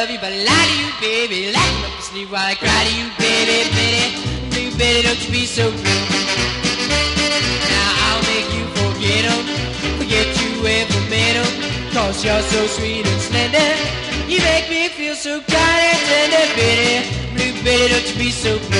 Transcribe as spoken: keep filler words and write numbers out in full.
love you, but I lie to you, baby. Lie to me, sleep while I cry to you, baby, baby. Blue baby, don't you be so blue. Now I'll make you forget 'em, forget you ever met 'em. 'Cause you're so sweet and slender. You make me feel so kind and tender, baby. Blue baby, don't you be so blue.